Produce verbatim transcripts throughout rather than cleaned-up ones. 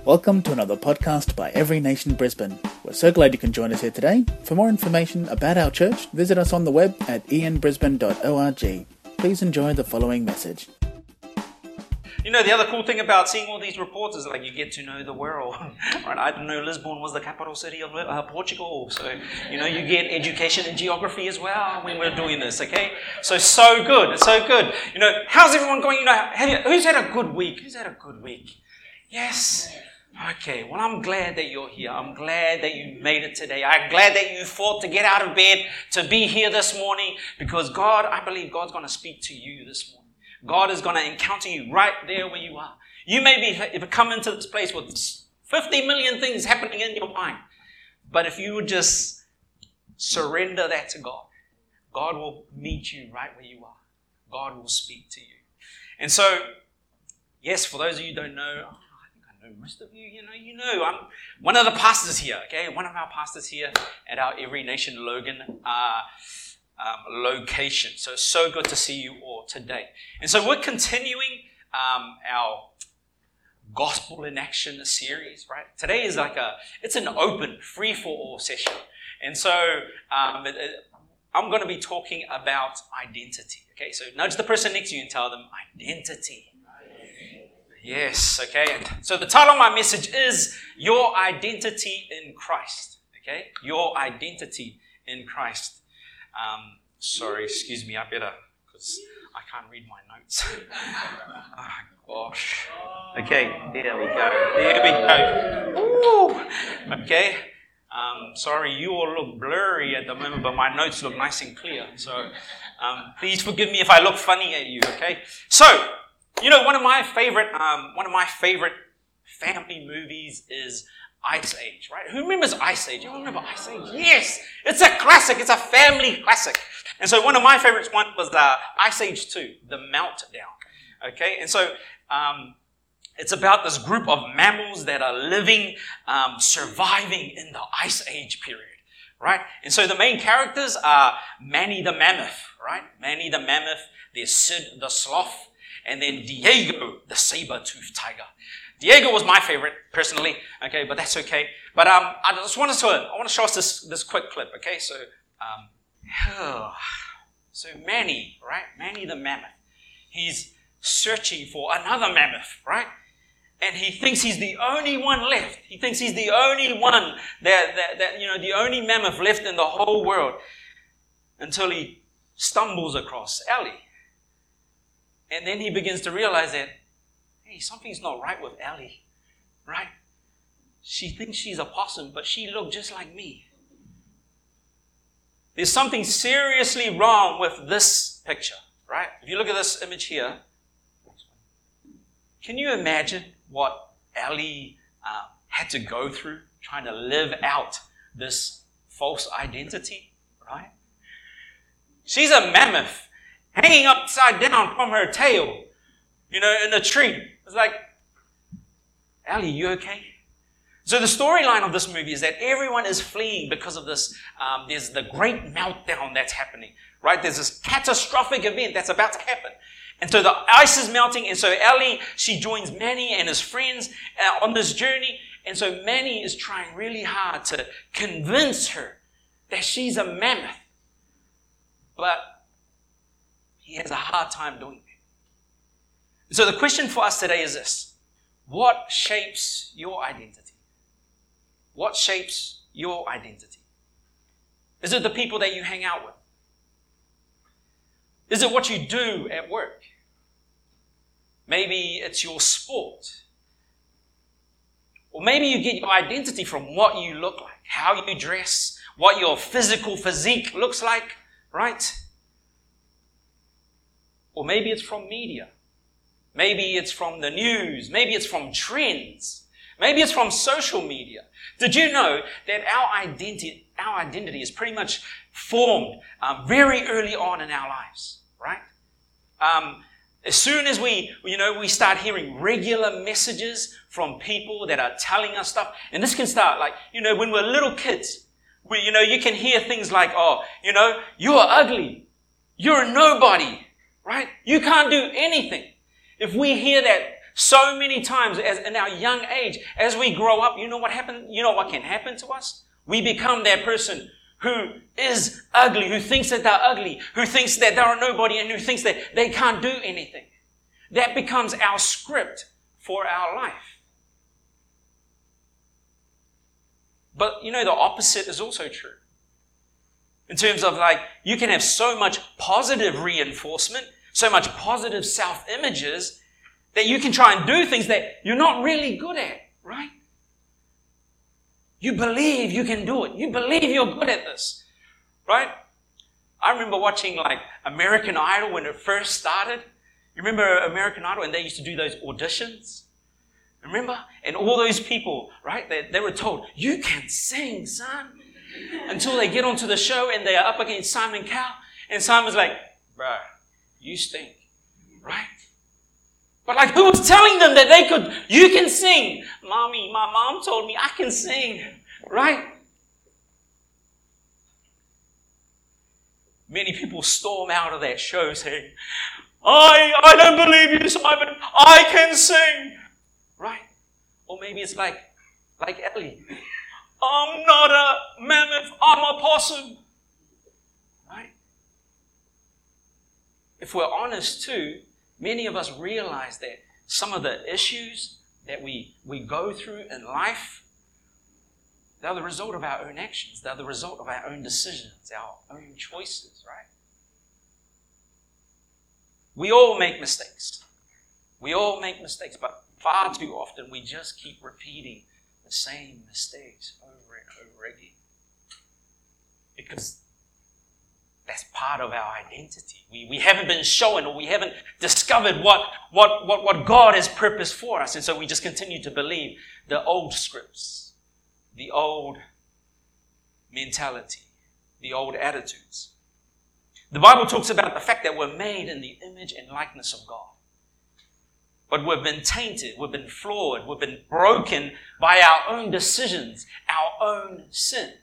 Welcome to another podcast by Every Nation Brisbane. We're so glad you can join us here today. For more information about our church, visit us on the web at e n brisbane dot org. Please enjoy the following message. You know, the other cool thing about seeing all these reports is like you get to know the world. Right? I didn't know Lisbon was the capital city of uh, Portugal. So, you know, you get education in geography as well when we're doing this, okay? So, so good. It's so good. You know, how's everyone going? You know, have you, who's had a good week? Who's had a good week? Yes. Okay, well, I'm glad that you're here. I'm glad that you made it today. I'm glad that you fought to get out of bed, to be here this morning, because God, I believe God's going to speak to you this morning. God is going to encounter you right there where you are. You may be if you come into this place with fifty million things happening in your mind, but if you would just surrender that to God, God will meet you right where you are. God will speak to you. And so, yes, for those of you who don't know, oh, I think I know most of you, you know, you know, I'm one of the pastors here, okay? One of our pastors here at our Every Nation Logan uh, um, location. So, so good to see you all today. And so we're continuing um, our Gospel in Action series, right? Today is like a, it's an open, free-for-all session. And so um, it, it, I'm going to be talking about identity, okay? So nudge the person next to you and tell them identity. Yes, okay. And so the title of my message is Your Identity in Christ, okay? Your Identity in Christ. Um, sorry, excuse me, I better, because I can't read my notes. Oh, gosh. Okay, there we go. There we go. Ooh. Okay. Um, sorry, you all look blurry at the moment, but my notes look nice and clear. So um, please forgive me if I look funny at you, okay? So, you know, one of my favorite, um, one of my favorite family movies is Ice Age, right? Who remembers Ice Age? You all remember Ice Age? Yes! It's a classic. It's a family classic. And so one of my favorites one was uh, Ice Age two, The Meltdown. Okay? And so um, it's about this group of mammals that are living, um, surviving in the Ice Age period, right? And so the main characters are Manny the Mammoth, right? Manny the Mammoth, there's Sid the Sloth, and then Diego the Saber-toothed Tiger. Diego was my favorite, personally, okay, but that's okay. But um, I just wanted to, I want to show us this, this quick clip, okay? So, um, oh, so Manny, right? Manny the Mammoth. He's searching for another mammoth, right? And he thinks he's the only one left. He thinks he's the only one that, that, that you know, the only mammoth left in the whole world, until he stumbles across Ellie. And then he begins to realize that, hey, something's not right with Ellie, right? She thinks she's a possum, but she looked just like me. There's something seriously wrong with this picture, right? If you look at this image here, can you imagine what Ellie uh, had to go through trying to live out this false identity, right? She's a mammoth hanging upside down from her tail, you know, in a tree. It's like, Ellie, you okay? So the storyline of this movie is that everyone is fleeing because of this. Um, there's the great meltdown that's happening, right? There's this catastrophic event that's about to happen. And so the ice is melting, and so Ellie, she joins Manny and his friends uh, on this journey. And so Manny is trying really hard to convince her that she's a mammoth. But he has a hard time doing that. So the question for us today is this: what shapes your identity? What shapes your identity? Is it the people that you hang out with? Is it what you do at work? Maybe it's your sport. Or maybe you get your identity from what you look like, how you dress, what your physical physique looks like, right? Or maybe it's from media. Maybe it's from the news. Maybe it's from trends. Maybe it's from social media. Did you know that our identity, our identity is pretty much formed um, very early on in our lives, right? Um, as soon as we, you know, we start hearing regular messages from people that are telling us stuff, and this can start like, you know, when we're little kids, we, you know, you can hear things like, oh, you know, you're ugly, you're a nobody, right? You can't do anything. If we hear that so many times as in our young age, as we grow up, you know what happen? You know what can happen to us? We become that person who is ugly, who thinks that they're ugly, who thinks that they're nobody, and who thinks that they can't do anything. That becomes our script for our life. But, you know, the opposite is also true. In terms of, like, you can have so much positive reinforcement, so much positive self-images, that you can try and do things that you're not really good at, right? You believe you can do it. You believe you're good at this, right? I remember watching, like, American Idol when it first started. You remember American Idol, and they used to do those auditions? Remember? And all those people, right, they, they were told, you can sing, son. Until they get onto the show and they are up against Simon Cowell. And Simon's like, bro, you stink, right? But like, who was telling them that they could, you can sing? Mommy, my mom told me I can sing, right? Many people storm out of that show saying, I, I don't believe you, Simon. I can sing. Right? Or maybe it's like, like Ellie. I'm not a mammoth, I'm a possum. Right? If we're honest too, many of us realize that some of the issues that we, we go through in life, they're the result of our own actions. They're the result of our own decisions, our own choices, right? We all make mistakes. We all make mistakes, but far too often we just keep repeating the same mistakes over and over again. Because that's part of our identity. We, we haven't been shown, or we haven't discovered what, what, what, what God has purposed for us. And so we just continue to believe the old scripts, the old mentality, the old attitudes. The Bible talks about the fact that we're made in the image and likeness of God. But we've been tainted, we've been flawed, we've been broken by our own decisions, our own sin.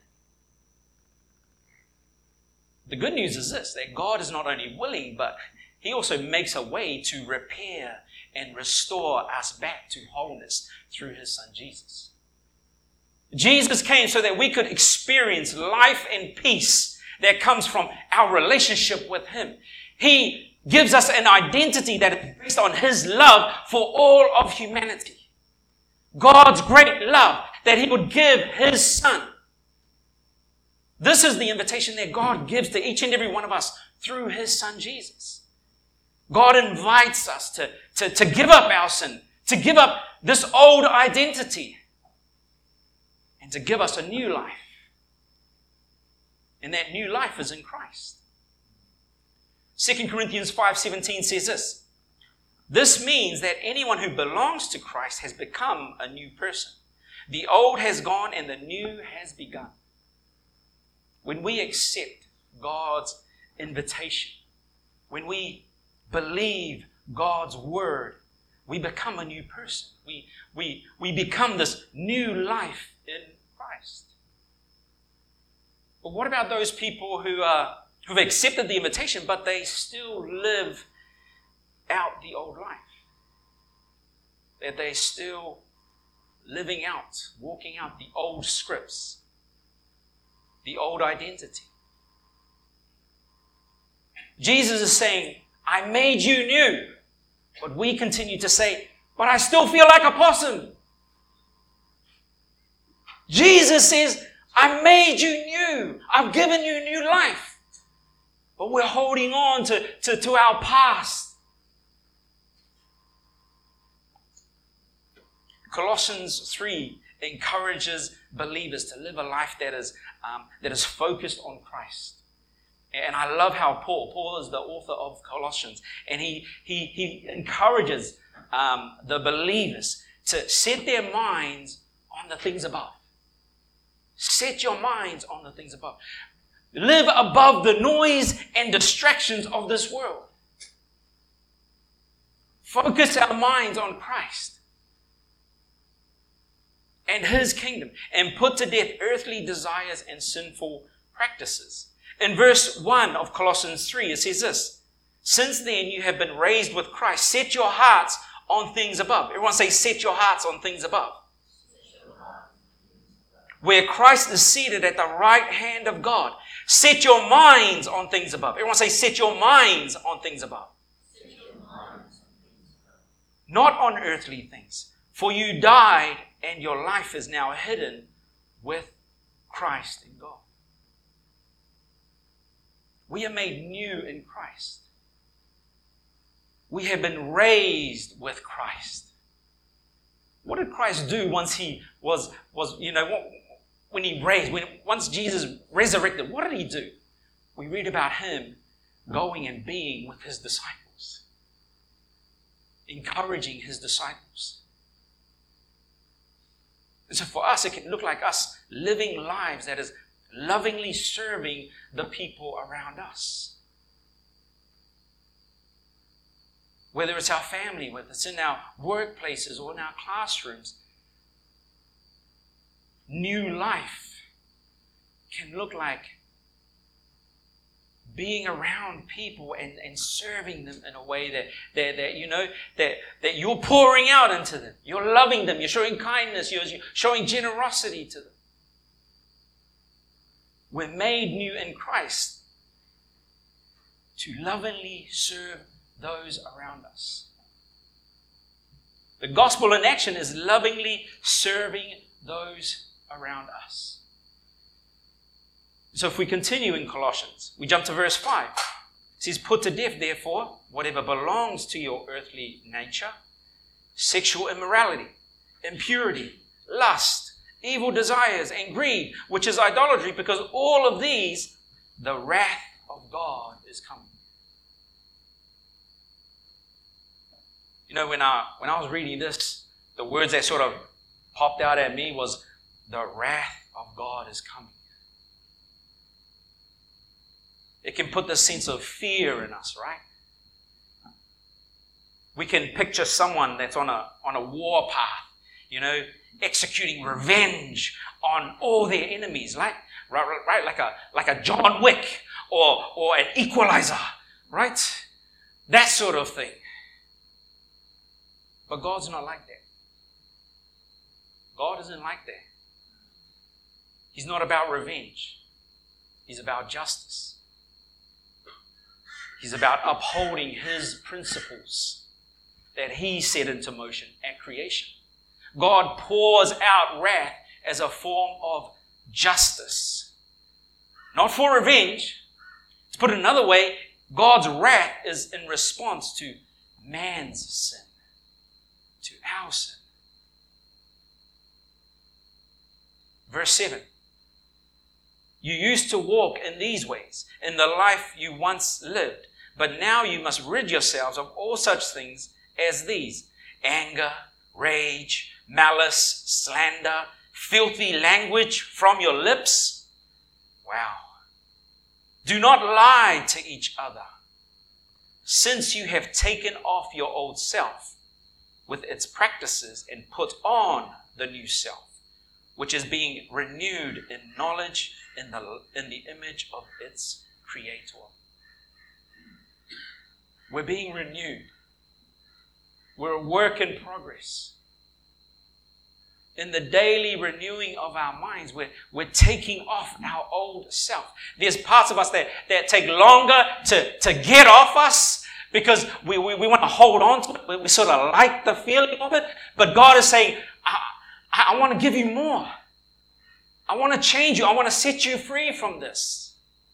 The good news is this, that God is not only willing, but He also makes a way to repair and restore us back to wholeness through His Son Jesus. Jesus came so that we could experience life and peace that comes from our relationship with Him. He gives us an identity that is based on His love for all of humanity. God's great love that He would give His Son. This is the invitation that God gives to each and every one of us through His Son Jesus. God invites us to, to, to give up our sin, to give up this old identity, and to give us a new life. And that new life is in Christ. Second Corinthians five seventeen says this, this means that anyone who belongs to Christ has become a new person. The old has gone and the new has begun. When we accept God's invitation, when we believe God's word, we become a new person. We, we, we become this new life in Christ. But what about those people who are who've accepted the invitation, but they still live out the old life? That they're still living out, walking out the old scripts, the old identity. Jesus is saying, I made you new. But we continue to say, but I still feel like a possum. Jesus says, I made you new. I've given you new life. But we're holding on to, to, to our past. Colossians three encourages believers to live a life that is, um, that is focused on Christ. And I love how Paul, Paul is the author of Colossians, and he, he, he encourages um, the believers to set their minds on the things above. Set your minds on the things above. Live above the noise and distractions of this world. Focus our minds on Christ and His kingdom, and put to death earthly desires and sinful practices. In verse one of Colossians three, it says this, since then you have been raised with Christ. Set your hearts on things above. Everyone say, set your hearts on things above. Where Christ is seated at the right hand of God. Set your minds on things above. Everyone say, set your minds on things above. Not on earthly things. For you died, and your life is now hidden with Christ in God. We are made new in Christ. We have been raised with Christ. What did Christ do once he was, was you know, when he raised, when once Jesus resurrected, what did he do? We read about him going and being with his disciples, encouraging his disciples. And so for us, it can look like us living lives that is lovingly serving the people around us. Whether it's our family, whether it's in our workplaces or in our classrooms, new life can look like being around people and, and serving them in a way that, that, that you know, that, that you're pouring out into them. You're loving them. You're showing kindness. You're showing generosity to them. We're made new in Christ to lovingly serve those around us. The gospel in action is lovingly serving those around us. So if we continue in Colossians, we jump to verse five. It says, put to death, therefore, whatever belongs to your earthly nature, sexual immorality, impurity, lust, evil desires, and greed, which is idolatry, because all of these, the wrath of God is coming. You know, when I, when I was reading this, the words that sort of popped out at me was, the wrath of God is coming. It can put this sense of fear in us, right? We can picture someone that's on a, on a war path, you know, executing revenge on all their enemies, like, right, right, right, like a, like a John Wick or, or an Equalizer, right? That sort of thing. But God's not like that. God isn't like that. He's not about revenge. He's about justice. He's about upholding his principles that he set into motion at creation. God pours out wrath as a form of justice. Not for revenge. To put it another way, God's wrath is in response to man's sin. To our sin. Verse seven. You used to walk in these ways, in the life you once lived, but now you must rid yourselves of all such things as these: anger, rage, malice, slander, filthy language from your lips. Wow. Do not lie to each other, since you have taken off your old self with its practices and put on the new self, which is being renewed in knowledge in the, in the image of its creator. We're being renewed. We're a work in progress. In the daily renewing of our minds, we're, we're taking off our old self. There's parts of us that, that take longer to, to get off us because we, we, we want to hold on to it. We, we sort of like the feeling of it. But God is saying, I, I, I want to give you more. I want to change you. I want to set you free from this.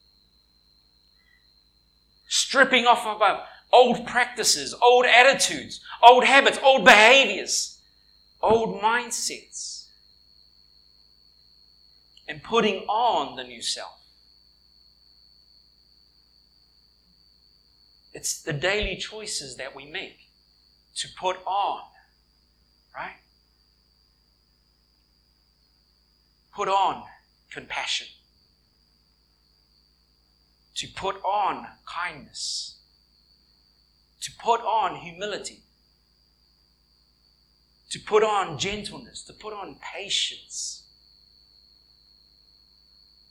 Stripping off of our old practices, old attitudes, old habits, old behaviors, old mindsets, and putting on the new self. It's the daily choices that we make to put on, right? Put on compassion. To put on kindness. To put on humility. To put on gentleness. To put on patience.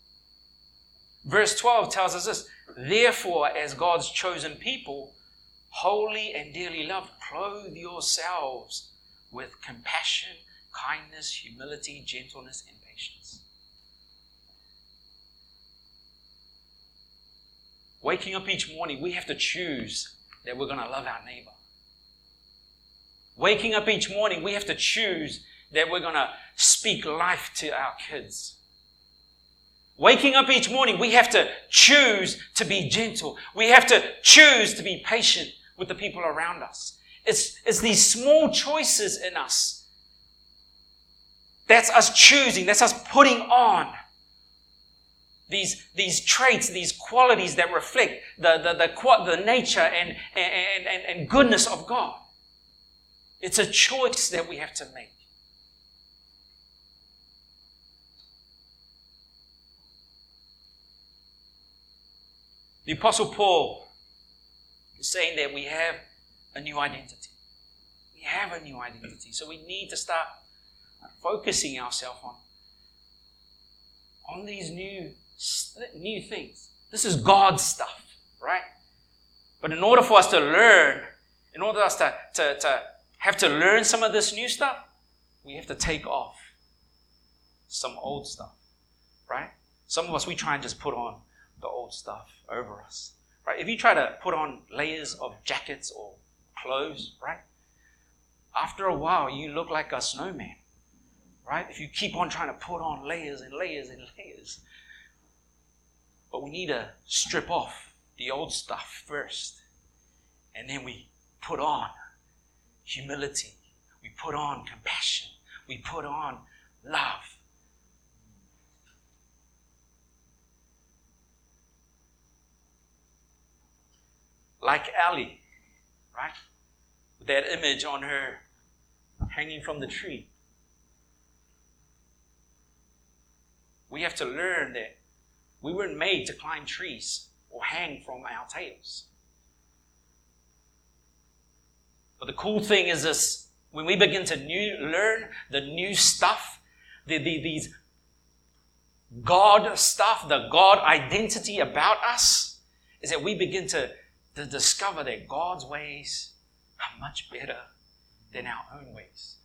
Verse twelve tells us this: therefore, as God's chosen people, holy and dearly loved, clothe yourselves with compassion, kindness, humility, gentleness, and patience. Waking up each morning, we have to choose that we're going to love our neighbor. Waking up each morning, we have to choose that we're going to speak life to our kids. Waking up each morning, we have to choose to be gentle. We have to choose to be patient with the people around us. It's, it's these small choices in us. That's us choosing. That's us putting on these, these traits, these qualities that reflect the, the, the, the nature and, and, and, and goodness of God. It's a choice that we have to make. The Apostle Paul is saying that we have a new identity. We have a new identity. So we need to start focusing ourselves on, on these new, new things. This is God's stuff, right? But in order for us to learn, in order for us to, to, to have to learn some of this new stuff, we have to take off some old stuff, right? Some of us, we try and just put on the old stuff over us, right? If you try to put on layers of jackets or clothes, right? After a while, you look like a snowman, right? If you keep on trying to put on layers and layers and layers. But we need to strip off the old stuff first. And then we put on humility. We put on compassion. We put on love. Like Ali, right? With that image on her hanging from the tree. We have to learn that we weren't made to climb trees or hang from our tails. But the cool thing is this, when we begin to new, learn the new stuff, the, the, these God stuff, the God identity about us, is that we begin to to discover that God's ways are much better than our own ways.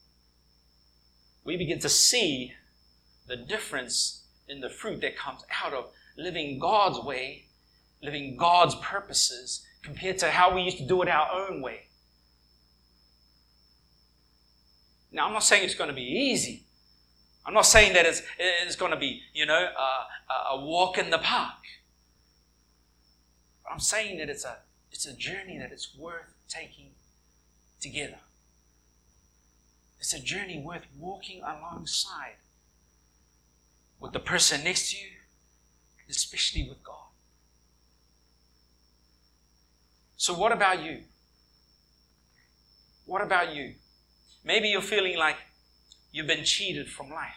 We begin to see the difference in the fruit that comes out of living God's way, living God's purposes, compared to how we used to do it our own way. Now, I'm not saying it's going to be easy. I'm not saying that it's, it's going to be, you know, a, a walk in the park. I'm saying that it's a it's a journey that is worth taking together. It's a journey worth walking alongside with the person next to you, especially with God. So what about you? What about you? Maybe you're feeling like you've been cheated from life.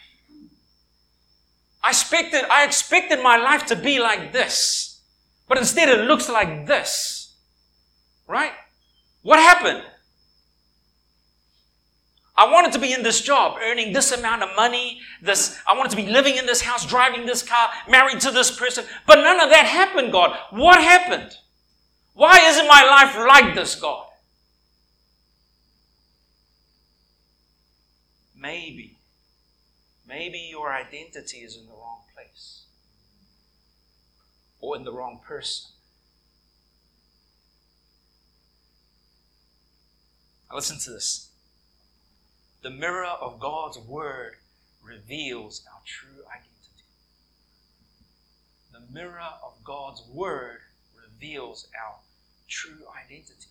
I expected, I expected my life to be like this. But instead it looks like this, right? What happened? I wanted to be in this job, earning this amount of money. This, I wanted to be living in this house, driving this car, married to this person. But none of that happened, God. What happened? Why isn't my life like this, God? Maybe, maybe your identity is in the wrong place. Or in the wrong person. Now listen to this. The mirror of God's word reveals our true identity. The mirror of God's word reveals our true identity.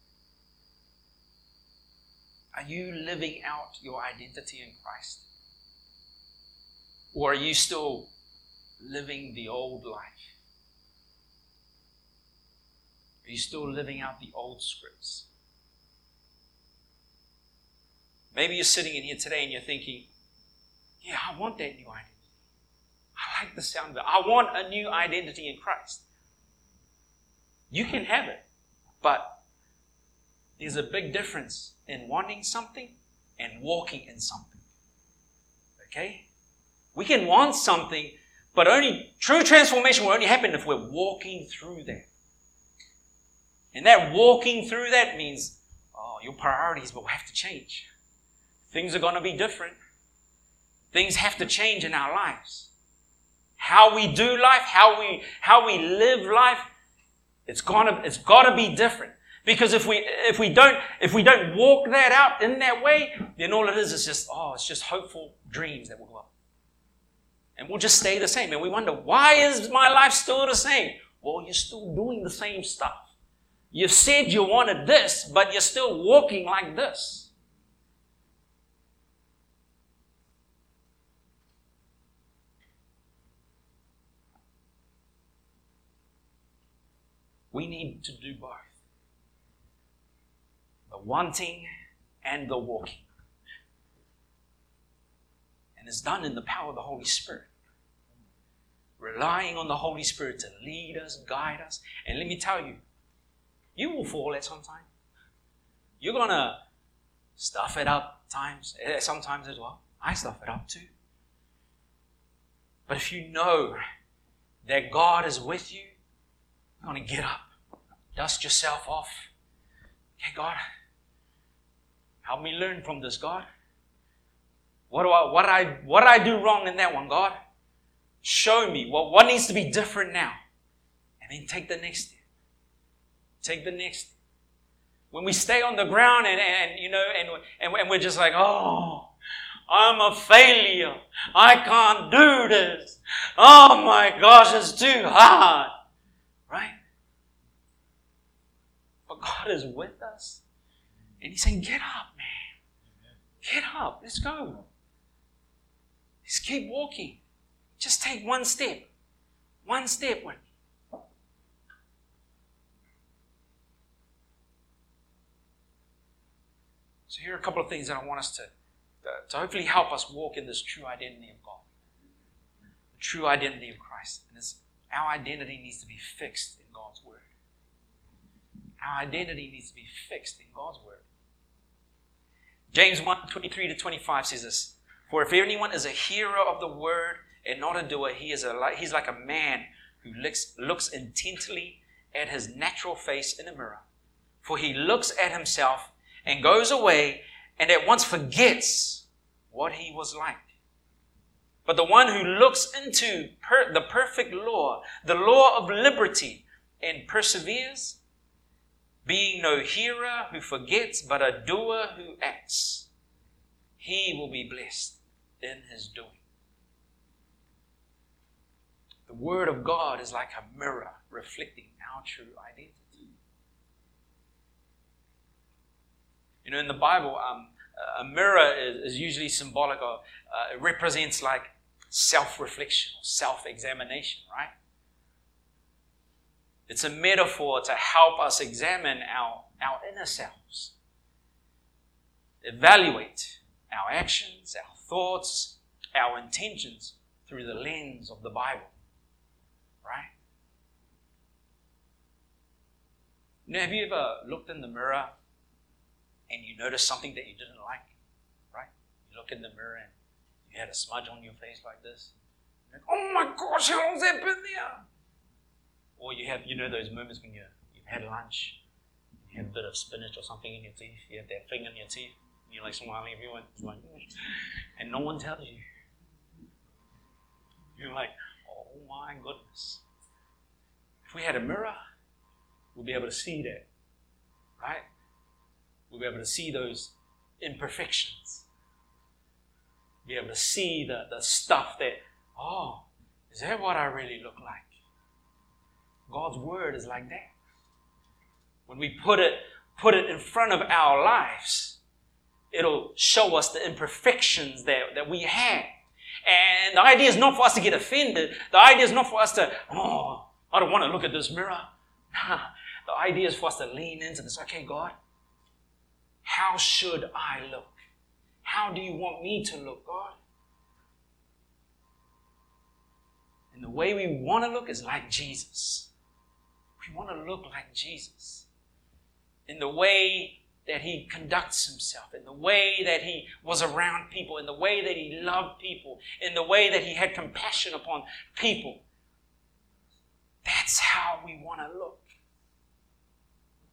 Are you living out your identity in Christ? Or are you still living the old life? Are you still living out the old scripts? Maybe you're sitting in here today and you're thinking, yeah, I want that new identity. I like the sound of it. I want a new identity in Christ. You can have it, but there's a big difference in wanting something and walking in something. Okay? We can want something, but only true transformation will only happen if we're walking through that. And that walking through that means, oh, your priorities will have to change. Things are going to be different. Things have to change in our lives. How we do life, how we how we live life, it's gonna it's got to be different. Because if we if we don't if we don't walk that out in that way, then all it is is just oh, it's just hopeful dreams that will go up, and we'll just stay the same. And we wonder, why is my life still the same? Well, you're still doing the same stuff. You said you wanted this, but you're still walking like this. We need to do both. The wanting and the walking. And it's done in the power of the Holy Spirit. Relying on the Holy Spirit to lead us, guide us. And let me tell you, you will fall at some time. You're going to stuff it up times, sometimes as well. I stuff it up too. But if you know that God is with you, you're going to get up, dust yourself off. Okay, God, help me learn from this, God. What do I, what I, what did I do wrong in that one, God? Show me what, what needs to be different now. And then take the next step. Take the next step. When we stay on the ground and, and you know, and, and, and we're just like, oh, I'm a failure. I can't do this. Oh my gosh, it's too hard. Right? But God is with us. And He's saying, get up, man. Get up. Let's go. Let's keep walking. Just take one step. One step. One. So here are a couple of things that I want us to, to hopefully help us walk in this true identity of God. The true identity of Christ. And it's, our identity needs to be fixed in God's Word. Our identity needs to be fixed in God's Word. James one, twenty-three to twenty-five says this, for if anyone is a hearer of the Word and not a doer, he is a, he's like a man who looks, looks intently at his natural face in a mirror. For he looks at himself and goes away and at once forgets what he was like. But the one who looks into per- the perfect law, the law of liberty, and perseveres, being no hearer who forgets, but a doer who acts, he will be blessed in his doing. The Word of God is like a mirror reflecting our true identity. You know, in the Bible, um, a mirror is, is usually symbolic of, uh, it represents like self-reflection, self-examination, right? It's a metaphor to help us examine our, our inner selves. Evaluate our actions, our thoughts, our intentions through the lens of the Bible, right? You know, have you ever looked in the mirror and you notice something that you didn't like, right? You look in the mirror and you had a smudge on your face like this. You're like, oh my gosh, how long's that been there? Or you have, you know, those moments when you, you've had lunch, you have a bit of spinach or something in your teeth, you have that thing in your teeth, and you're like smiling everyone, like, and no one tells you. You're like, oh my goodness. If we had a mirror, we'll be able to see that, right? We'll be able to see those imperfections. Be able to see the, the stuff that, oh, is that what I really look like? God's Word is like that. When we put it, put it in front of our lives, it'll show us the imperfections that, that we have. And the idea is not for us to get offended. The idea is not for us to, oh, I don't want to look at this mirror. Nah, the idea is for us to lean into this. Okay, God, how should I look? How do you want me to look, God? And the way we want to look is like Jesus. We want to look like Jesus. In the way that He conducts Himself, in the way that He was around people, in the way that He loved people, in the way that He had compassion upon people. That's how we want to look.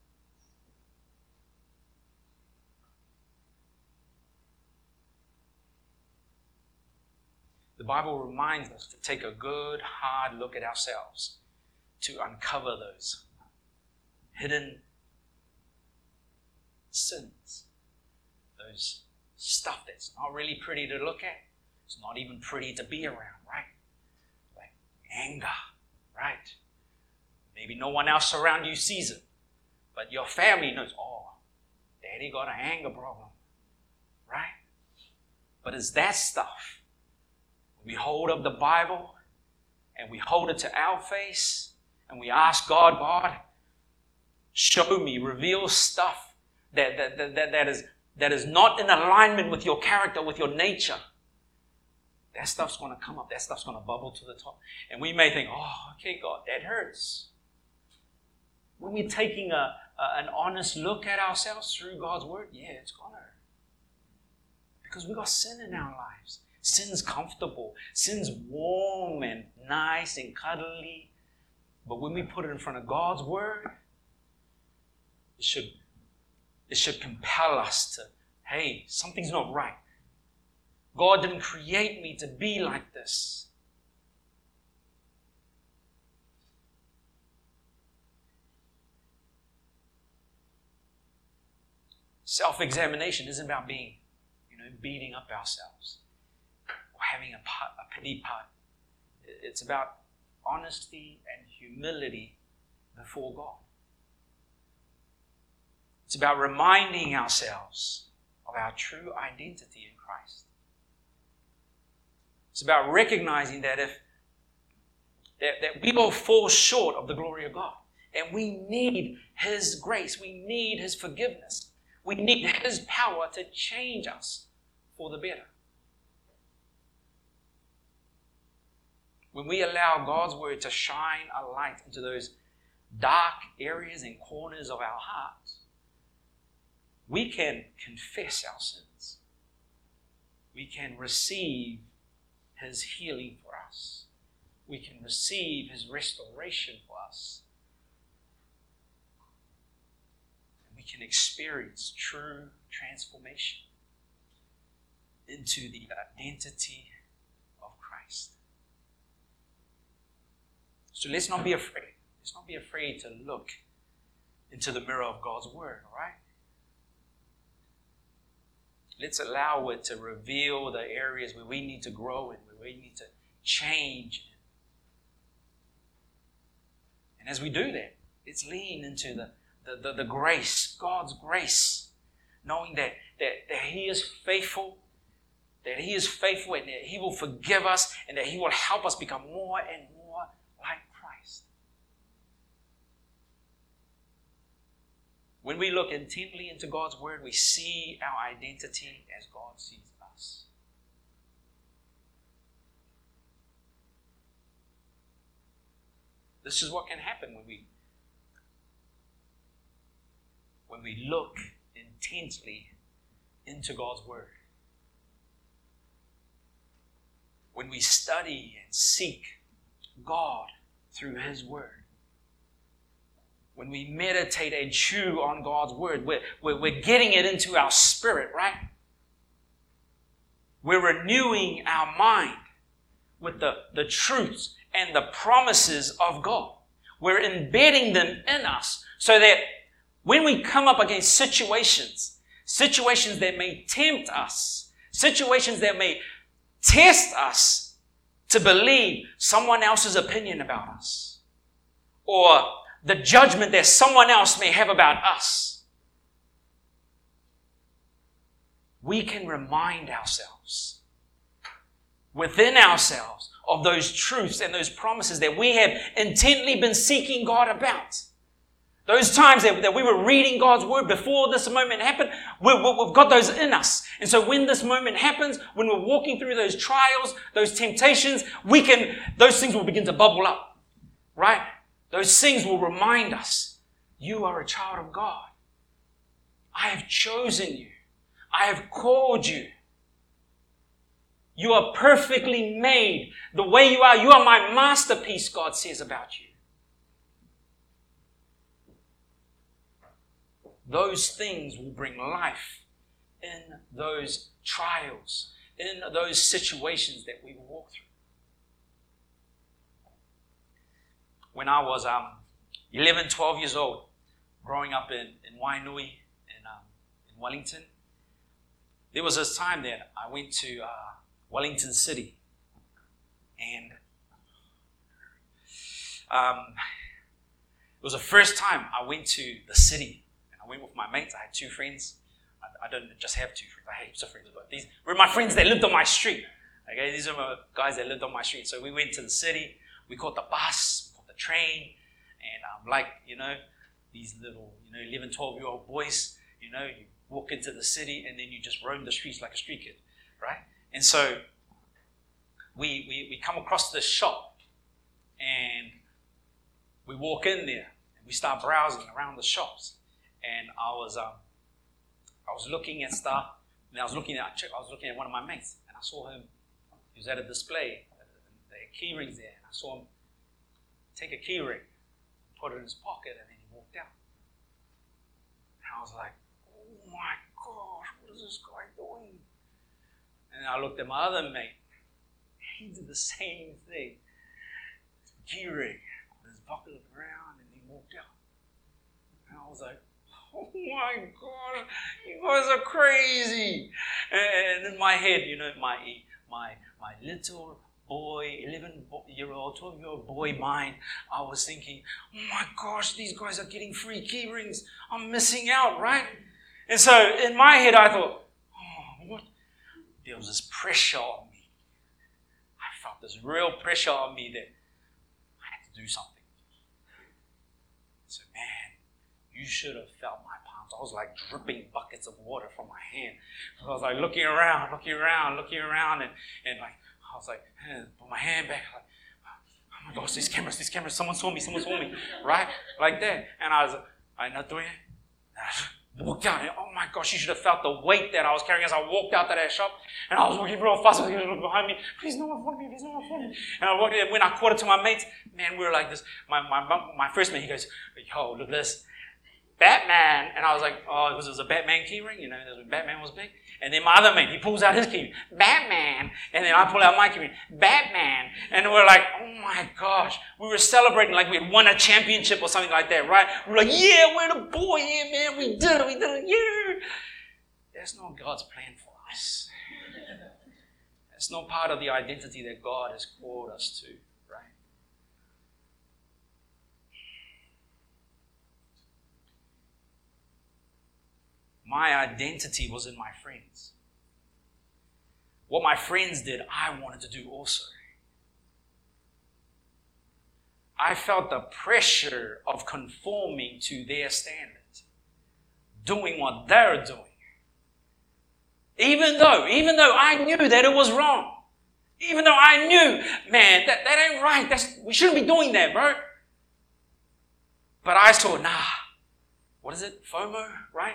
Bible reminds us to take a good, hard look at ourselves to uncover those hidden sins, those stuff that's not really pretty to look at. It's not even pretty to be around, right? Like anger, right? Maybe no one else around you sees it, but your family knows, oh, Daddy got an anger problem, right? But it's that stuff. We hold up the Bible and we hold it to our face and we ask God, God, show me, reveal stuff that, that, that, that, that, is, that is not in alignment with your character, with your nature. That stuff's going to come up. That stuff's going to bubble to the top. And we may think, oh, okay, God, that hurts. When we're taking a, a, an honest look at ourselves through God's Word, yeah, it's going to hurt. Because we got sin in our lives. Sin's comfortable. Sin's warm and nice and cuddly. But when we put it in front of God's Word, it should, it should compel us to, hey, something's not right. God didn't create me to be like this. Self-examination isn't about being, you know, beating up ourselves or having a, a pity party. It's about honesty and humility before God. It's about reminding ourselves of our true identity in Christ. It's about recognizing that if that, that we all fall short of the glory of God, and we need His grace, we need His forgiveness, we need His power to change us for the better. When we allow God's Word to shine a light into those dark areas and corners of our hearts, we can confess our sins. We can receive His healing for us. We can receive His restoration for us. And we can experience true transformation into the identity of Christ. So let's not be afraid. Let's not be afraid to look into the mirror of God's Word, all right? Let's allow it to reveal the areas where we need to grow in, where we need to change. And as we do that, let's lean into the, the, the, the grace, God's grace, knowing that, that, that He is faithful, that He is faithful and that He will forgive us and that He will help us become more and more like Christ. When we look intently into God's Word, we see our identity as God sees us. This is what can happen when we when we look intently into God's Word. When we study and seek God through His Word. When we meditate and chew on God's Word, we're, we're, we're getting it into our spirit, right? We're renewing our mind with the, the truths and the promises of God. We're embedding them in us so that when we come up against situations, situations that may tempt us, situations that may test us to believe someone else's opinion about us, or the judgment that someone else may have about us, we can remind ourselves, within ourselves, of those truths and those promises that we have intently been seeking God about. Those times that, that we were reading God's Word before this moment happened, we, we, we've got those in us. And so when this moment happens, when we're walking through those trials, those temptations, we can, those things will begin to bubble up, right? Those things will remind us, you are a child of God. I have chosen you. I have called you. You are perfectly made the way you are. You are my masterpiece, God says about you. Those things will bring life in those trials. in those situations that we walk through. When I was um, eleven, twelve years old, growing up in, in Wainui, in, um, in Wellington, there was this time that I went to uh, Wellington City, and um, it was the first time I went to the city, and I went with my mates. I had two friends. I, I don't just have two friends. I had heaps of friends, but these were my friends that lived on my street. Okay, these are my guys that lived on my street. So we went to the city. We caught the bus, caught the train, and um, like you know, these little you know eleven, twelve year old boys, you know, you walk into the city and then you just roam the streets like a street kid, right? And so we we, we come across this shop, and we walk in there and we start browsing around the shops. And I was um, I was looking at stuff, and I was looking at I was looking at one of my mates, and I saw him. He was at a display. There were key rings there, and I saw him take a key ring, put it in his pocket, and then he walked out. And I was like, "Oh my gosh, what is this guy doing?" And I looked at my other mate. He did the same thing. Key ring, put his pocket on the ground, and he walked out. And I was like, "Oh my God, you guys are crazy!" And in my head, you know, my my my little boy, eleven-year-old, twelve-year-old boy mind, I was thinking, "Oh my gosh, these guys are getting free key rings. I'm missing out, right?" And so in my head, I thought, "Oh, what?" There was this pressure on me. I felt this real pressure on me that I had to do something. So, man, you should have felt my palms. I was like dripping buckets of water from my hand. I was like looking around, looking around, looking around, and, and like I was like, eh, put my hand back, like, oh my gosh, these cameras, these cameras, someone saw me, someone saw me, right? Like that. And I was like, I'm not doing it. And I just walked out, and oh my gosh, you should have felt the weight that I was carrying as I walked out to that shop. And I was walking real fast, I was looking behind me, please no one follow me, please no one follow me. And I walked in, when I caught it to my mates, man, we were like this. My my my first mate, he goes, yo, look at this. Batman. And I was like, oh, because it was a Batman key ring, you know, Batman was big. And then my other mate, he pulls out his key ring, Batman. And then I pull out my key ring, Batman. And we're like, oh my gosh. We were celebrating like we had won a championship or something like that, right? We were like, yeah, we're the boy, yeah, man, we did it, we did it, yeah. That's not God's plan for us. That's not part of the identity that God has called us to. My identity was in my friends. What my friends did, I wanted to do also. I felt the pressure of conforming to their standards, doing what they're doing. Even though, even though I knew that it was wrong. Even though I knew, man, that, that ain't right. That's, we shouldn't be doing that, bro. But I saw, nah, what is it? FOMO, right?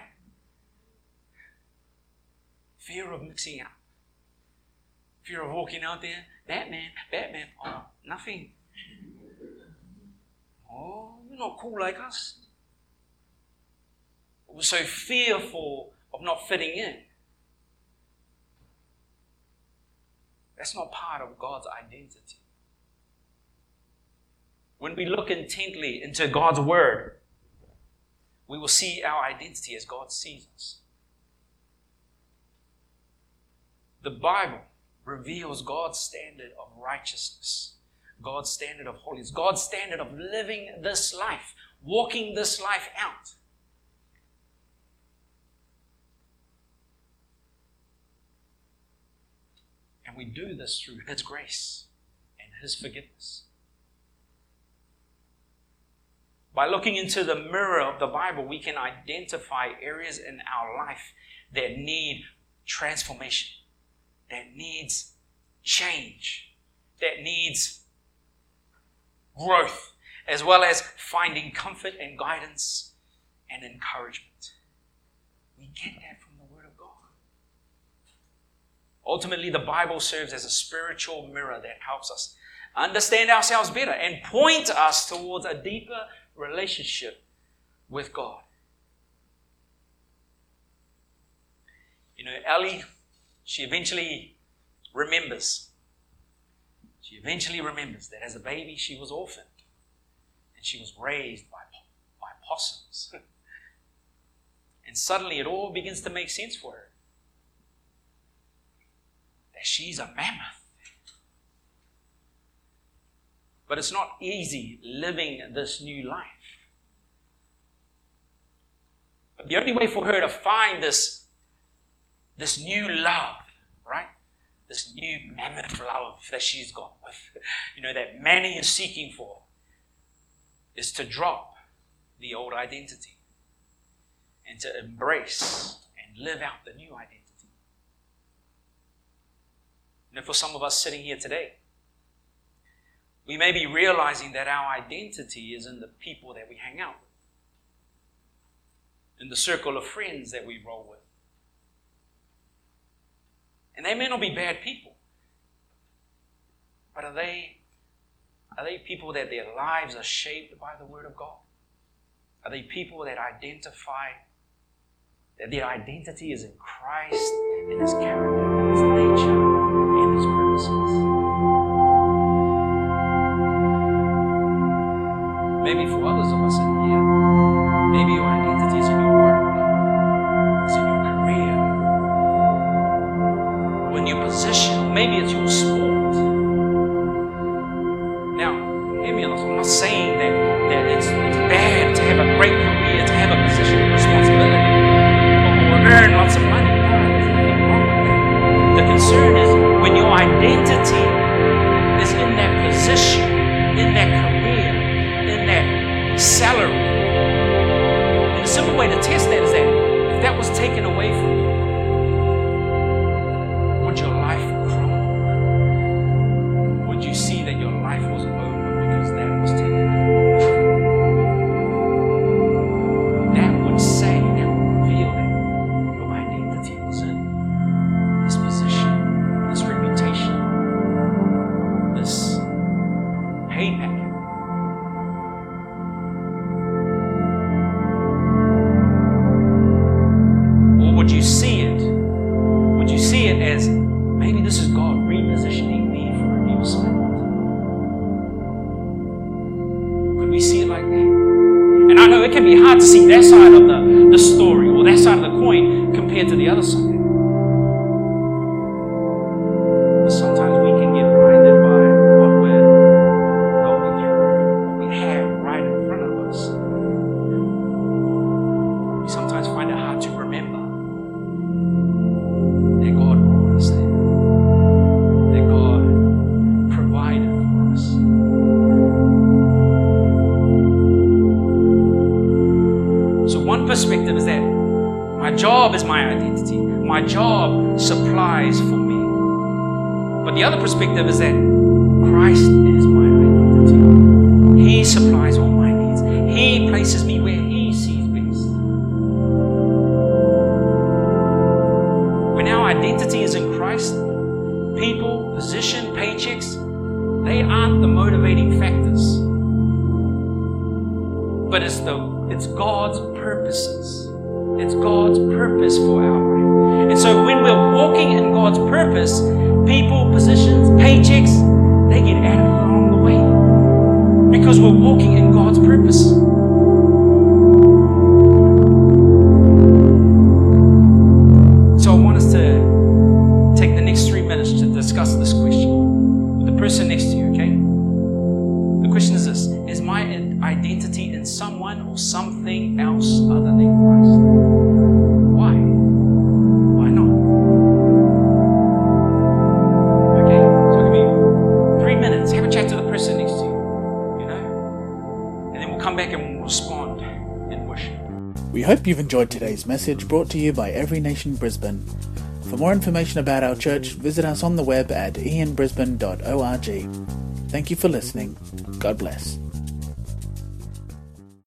Fear of mixing up. Fear of walking out there. Batman, Batman. Oh, nothing. Oh, you're not cool like us. We're so fearful of not fitting in. That's not part of God's identity. When we look intently into God's Word, we will see our identity as God sees us. The Bible reveals God's standard of righteousness, God's standard of holiness, God's standard of living this life, walking this life out. And we do this through His grace and His forgiveness. By looking into the mirror of the Bible, we can identify areas in our life that need transformation, that needs change, that needs growth, as well as finding comfort and guidance and encouragement. We get that from the Word of God. Ultimately, the Bible serves as a spiritual mirror that helps us understand ourselves better and point us towards a deeper relationship with God. You know, Ellie, she eventually remembers. She eventually remembers that as a baby she was orphaned and she was raised by, by possums. And suddenly it all begins to make sense for her. That she's a mammoth. But it's not easy living this new life. But the only way for her to find this, this new love, right? This new mammoth love that she's got with, you know, that Manny is seeking for, is to drop the old identity and to embrace and live out the new identity. You know, for some of us sitting here today, we may be realizing that our identity is in the people that we hang out with, in the circle of friends that we roll with. And they may not be bad people, but are they, are they people that their lives are shaped by the Word of God? Are they people that identify, that their identity is in Christ, in His character, in His nature, and His purposes? Maybe for others of us in here, maybe your identity is in your work, it's in your career, or in your position, or maybe it's your sport. Now, hear me on this. I'm not saying that, that it's, it's bad to have a great career, to have a position of responsibility, or, or earn lots of money. No, there's nothing wrong with that. The concern is when your identity is in that position, in that career, in that salary. And a simple way to test that is that if that was taken away from you, would your life crumble? Would you see that your life was over because that was taken away from you? That would say, that would reveal that your identity was in this position, this reputation, this pay packet. Would you see it? Would you see it as maybe this is God repositioning me for a new assignment? Could we see it like that? And I know it can be hard to see that side of the, the story or that side of the coin compared to the other side. But sometimes we can get blinded by what we're going through, what we have right in front of us. We sometimes find it hard to remember that God brought us there, that God provided for us. So one perspective is that my job is my identity. My job supplies for me. But the other perspective is that Christ is my identity. He supplies all my needs. He places me where He sees best. When our identity is in Christ, people, position, paychecks, they aren't the motivating factors. But it's the it's God's purposes. It's God's purpose for our life. And so when we're walking in God's purpose, people, positions, paychecks, they get added along the way. Because we're walking in God's purpose. So I want us to take the next three minutes to discuss this question with the person next to you, okay? The question is this: is my identity in someone or something else other than Christ? Why? Why not? Okay, so give me three minutes. Have a chat to the person next to you, you know? And then we'll come back and we'll respond in worship. We hope you've enjoyed today's message brought to you by Every Nation Brisbane. For more information about our church, visit us on the web at ian brisbane dot org. Thank you for listening. God bless.